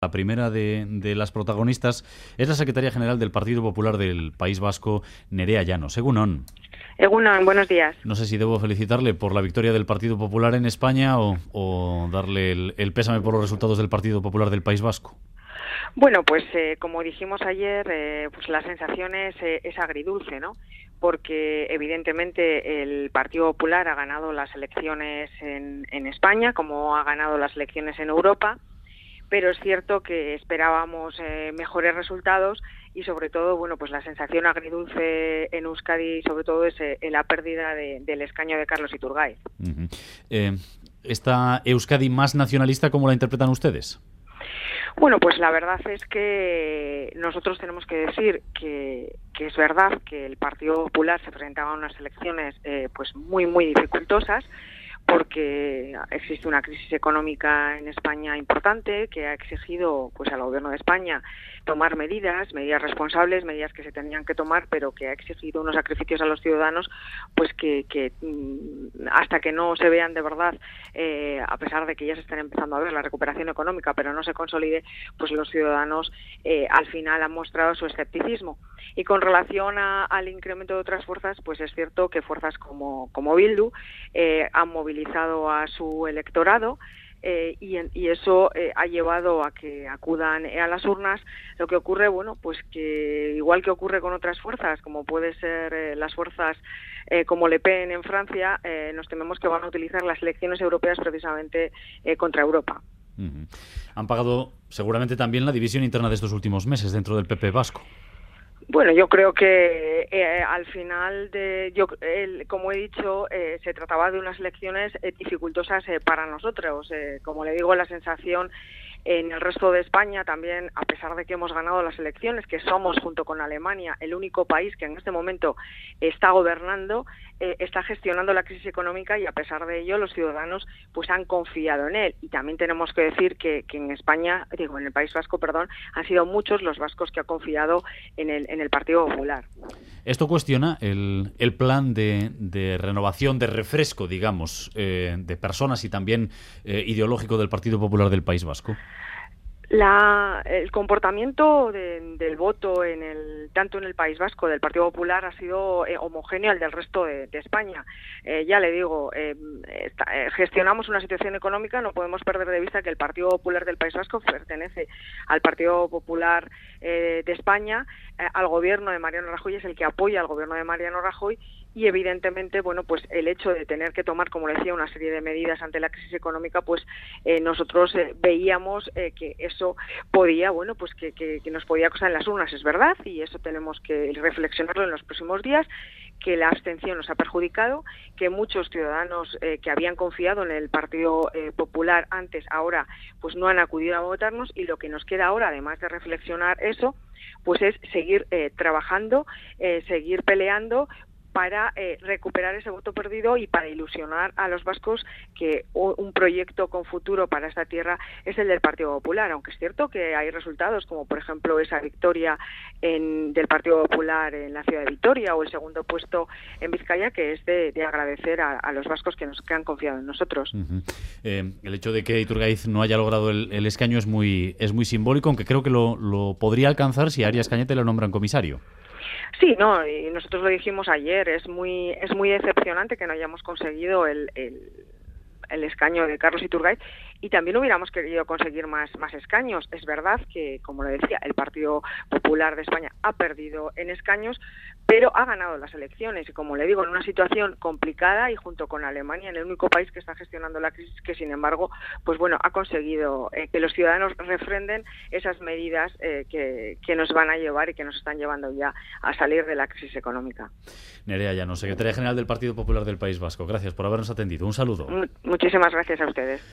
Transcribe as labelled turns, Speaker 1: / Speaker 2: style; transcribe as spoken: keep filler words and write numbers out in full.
Speaker 1: La primera de, de las protagonistas es la secretaria general del Partido Popular del País Vasco, Nerea Llanos. Egunon.
Speaker 2: Egunon, buenos días.
Speaker 1: No sé si debo felicitarle por la victoria del Partido Popular en España o, o darle el, el pésame por los resultados del Partido Popular del País Vasco.
Speaker 2: Bueno, pues eh, como dijimos ayer, eh, pues la sensación es, eh, es agridulce, ¿no? Porque evidentemente el Partido Popular ha ganado las elecciones en, en España, como ha ganado las elecciones en Europa, pero es cierto que esperábamos eh, mejores resultados y sobre todo, bueno, pues la sensación agridulce en Euskadi sobre todo es eh, la pérdida de, del escaño de Carlos Iturgaiz.
Speaker 1: Uh-huh. eh, ¿Esta Euskadi más nacionalista cómo la interpretan ustedes?
Speaker 2: Bueno, pues la verdad es que nosotros tenemos que decir que, que es verdad que el Partido Popular se presentaba a unas elecciones eh, pues muy, muy dificultosas, porque existe una crisis económica en España importante que ha exigido pues al Gobierno de España tomar medidas, medidas responsables, medidas que se tenían que tomar, pero que ha exigido unos sacrificios a los ciudadanos, pues que, que hasta que no se vean de verdad, eh, a pesar de que ya se están empezando a ver la recuperación económica, pero no se consolide, pues los ciudadanos eh, al final han mostrado su escepticismo. Y con relación a, al incremento de otras fuerzas, pues es cierto que fuerzas como, como Bildu eh, han movilizado a su electorado, Eh, y, y eso eh, ha llevado a que acudan a las urnas. Lo que ocurre, bueno, pues que igual que ocurre con otras fuerzas, como puede ser eh, las fuerzas eh, como Le Pen en Francia, eh, nos tememos que van a utilizar las elecciones europeas precisamente eh, contra Europa.
Speaker 1: Uh-huh. Han pagado seguramente también la división interna de estos últimos meses dentro del P P vasco.
Speaker 2: Bueno, yo creo que eh, al final, de, yo, el, como he dicho, eh, se trataba de unas elecciones eh, dificultosas eh, para nosotros. Eh, como le digo, la sensación en el resto de España también, a pesar de que hemos ganado las elecciones, que somos junto con Alemania el único país que en este momento está gobernando, eh, está gestionando la crisis económica y a pesar de ello los ciudadanos pues han confiado en él. Y también tenemos que decir que, que en España, digo en el País Vasco, perdón, han sido muchos los vascos que han confiado en el, en el Partido Popular.
Speaker 1: Esto cuestiona el, el plan de, de renovación, de refresco, digamos, eh, de personas y también eh, ideológico del Partido Popular del País Vasco.
Speaker 2: La, el comportamiento de, del voto en el tanto en el País Vasco del Partido Popular ha sido eh, homogéneo al del resto de, de España. Eh, ya le digo, eh, esta, eh, gestionamos una situación económica, no podemos perder de vista que el Partido Popular del País Vasco pertenece al Partido Popular eh, de España, eh, al gobierno de Mariano Rajoy, es el que apoya al gobierno de Mariano Rajoy y evidentemente, bueno, pues el hecho de tener que tomar, como le decía, una serie de medidas ante la crisis económica, pues eh, nosotros eh, veíamos eh, que eso podía, bueno, pues que, que, que nos podía costar en las urnas, es verdad, y eso tenemos que reflexionarlo en los próximos días, que la abstención nos ha perjudicado, que muchos ciudadanos eh, que habían confiado en el Partido eh, Popular antes, ahora, pues no han acudido a votarnos, y lo que nos queda ahora, además de reflexionar eso, pues es seguir eh, trabajando, eh, seguir peleando para eh, recuperar ese voto perdido y para ilusionar a los vascos que un proyecto con futuro para esta tierra es el del Partido Popular, aunque es cierto que hay resultados como por ejemplo esa victoria en, del Partido Popular en la ciudad de Vitoria o el segundo puesto en Vizcaya, que es de, de agradecer a, a los vascos que nos que han confiado en nosotros.
Speaker 1: Uh-huh. eh, el hecho de que Iturgaiz no haya logrado el, el escaño es muy es muy simbólico, aunque creo que lo, lo podría alcanzar si Arias Cañete lo nombran comisario.
Speaker 2: Sí, no, y nosotros lo dijimos ayer, es muy es muy decepcionante que no hayamos conseguido el, el, el escaño de Carlos Iturgaiz y también hubiéramos querido conseguir más más escaños. Es verdad que, como le decía, el Partido Popular de España ha perdido en escaños, pero ha ganado las elecciones y, como le digo, en una situación complicada y junto con Alemania, en el único país que está gestionando la crisis, que sin embargo, pues bueno, ha conseguido eh, que los ciudadanos refrenden esas medidas eh, que, que nos van a llevar y que nos están llevando ya a salir de la crisis económica.
Speaker 1: Nerea Llanos, secretaria general del Partido Popular del País Vasco, gracias por habernos atendido. Un saludo.
Speaker 2: Muchísimas gracias a ustedes.